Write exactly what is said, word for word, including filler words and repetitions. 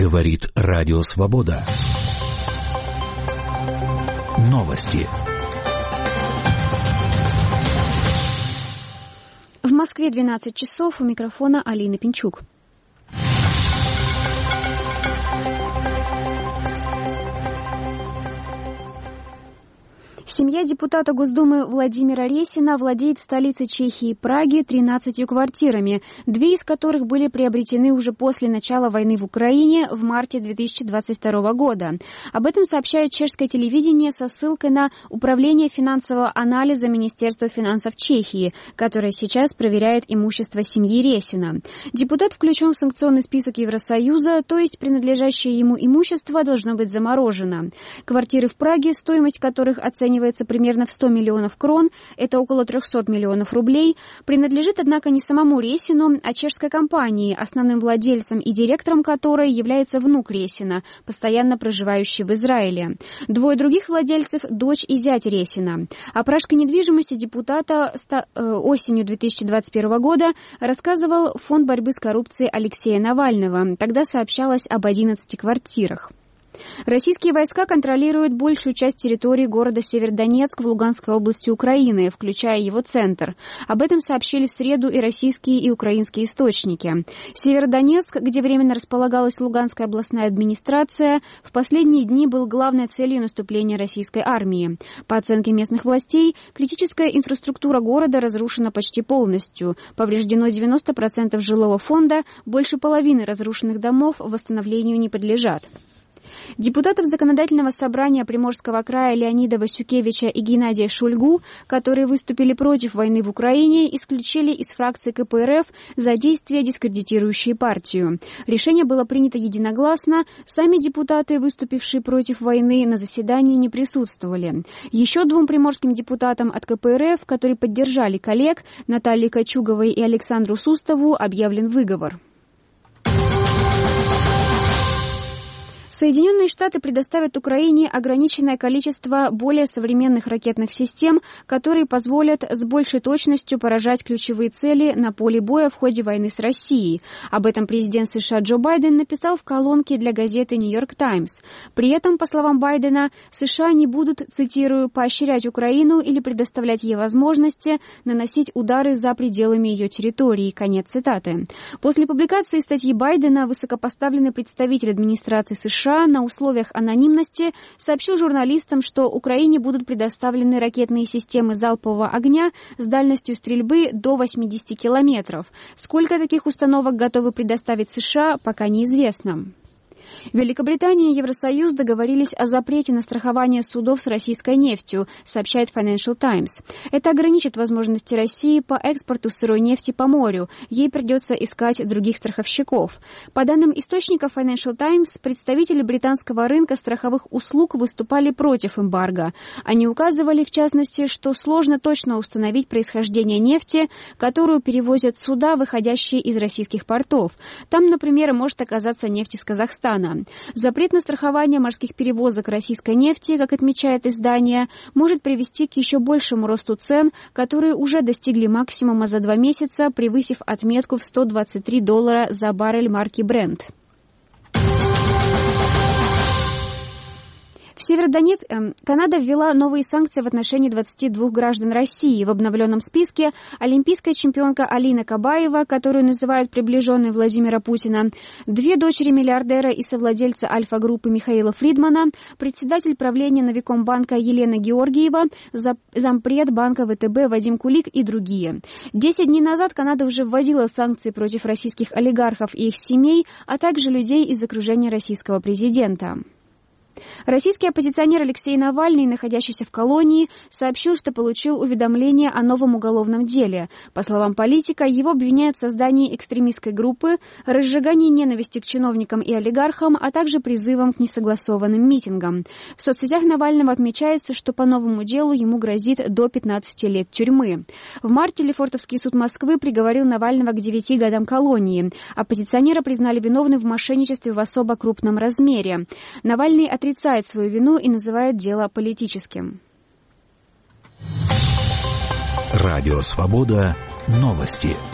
Говорит Радио Свобода. Новости. В Москве двенадцать часов, у микрофона Алина Пинчук. Семья депутата Госдумы Владимира Ресина владеет в столице Чехии Праге тринадцатью квартирами, две из которых были приобретены уже после начала войны в Украине в марте две тысячи двадцать второго года. Об этом сообщает чешское телевидение со ссылкой на Управление финансового анализа Министерства финансов Чехии, которое сейчас проверяет имущество семьи Ресина. Депутат включен в санкционный список Евросоюза, то есть принадлежащее ему имущество должно быть заморожено. Квартиры в Праге, стоимость которых оценивается примерно в сто миллионов крон, это около триста миллионов рублей, принадлежит, однако, не самому Ресину, а чешской компании, основным владельцем и директором которой является внук Ресина, постоянно проживающий в Израиле. Двое других владельцев – дочь и зять Ресина. О пражской недвижимости депутата осенью две тысячи двадцать первого года рассказывал Фонд борьбы с коррупцией Алексея Навального. Тогда сообщалось об одиннадцати квартирах. Российские войска контролируют большую часть территории города Северодонецк в Луганской области Украины, включая его центр. Об этом сообщили в среду и российские, и украинские источники. Северодонецк, где временно располагалась Луганская областная администрация, в последние дни был главной целью наступления российской армии. По оценке местных властей, критическая инфраструктура города разрушена почти полностью. Повреждено девяносто процентов жилого фонда, больше половины разрушенных домов восстановлению не подлежат. Депутатов Законодательного собрания Приморского края Леонида Васюкевича и Геннадия Шульгу, которые выступили против войны в Украине, исключили из фракции ка пэ эр эф за действия, дискредитирующие партию. Решение было принято единогласно. Сами депутаты, выступившие против войны, на заседании не присутствовали. Еще двум приморским депутатам от ка пэ эр эф, которые поддержали коллег, Наталье Кочуговой и Александру Сустову, объявлен выговор. Соединенные Штаты предоставят Украине ограниченное количество более современных ракетных систем, которые позволят с большей точностью поражать ключевые цели на поле боя в ходе войны с Россией. Об этом президент США Джо Байден написал в колонке для газеты «Нью-Йорк Таймс». При этом, по словам Байдена, США не будут, цитирую, «поощрять Украину или предоставлять ей возможности наносить удары за пределами ее территории». Конец цитаты. После публикации статьи Байдена высокопоставленный представитель администрации США на условиях анонимности сообщил журналистам, что Украине будут предоставлены ракетные системы залпового огня с дальностью стрельбы до восьмидесяти километров. Сколько таких установок готовы предоставить США, пока неизвестно. Великобритания и Евросоюз договорились о запрете на страхование судов с российской нефтью, сообщает Financial Times. Это ограничит возможности России по экспорту сырой нефти по морю. Ей придется искать других страховщиков. По данным источников Financial Times, представители британского рынка страховых услуг выступали против эмбарго. Они указывали, в частности, что сложно точно установить происхождение нефти, которую перевозят суда, выходящие из российских портов. Там, например, может оказаться нефть из Казахстана. Запрет на страхование морских перевозок российской нефти, как отмечает издание, может привести к еще большему росту цен, которые уже достигли максимума за два месяца, превысив отметку в сто двадцать три доллара за баррель марки Brent. В Северодонецк э, Канада ввела новые санкции в отношении двадцати двух граждан России. В обновленном списке олимпийская чемпионка Алина Кабаева, которую называют приближенной Владимира Путина, две дочери миллиардера и совладельца Альфа-группы Михаила Фридмана, председатель правления Новикомбанка Елена Георгиева, зампред банка вэ тэ бэ Вадим Кулик и другие. Десять дней назад Канада уже вводила санкции против российских олигархов и их семей, а также людей из окружения российского президента. Российский оппозиционер Алексей Навальный, находящийся в колонии, сообщил, что получил уведомление о новом уголовном деле. По словам политика, его обвиняют в создании экстремистской группы, разжигании ненависти к чиновникам и олигархам, а также призывом к несогласованным митингам. В соцсетях Навального отмечается, что по новому делу ему грозит до пятнадцати лет тюрьмы. В марте Лефортовский суд Москвы приговорил Навального к девяти годам колонии. Оппозиционера признали виновным в мошенничестве в особо крупном размере. Навальный отрицает свою вину и называет дело политическим. Радио Свобода. Новости.